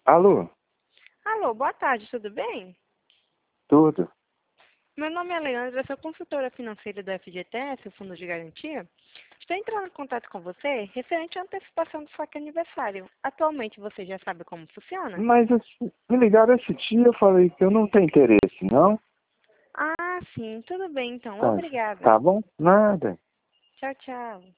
Alô? Alô, boa tarde, tudo bem? Tudo? Meu nome é Leandra, eu sou consultora financeira do FGTS, o Fundo de Garantia. Estou entrando em contato com você referente à antecipação do saque aniversário. Atualmente você já sabe como funciona? Mas me ligaram esse dia, eu falei que eu não tenho interesse, não? Ah, sim, tudo bem então, Tá, obrigada. tá bom? Nada. Tchau, tchau.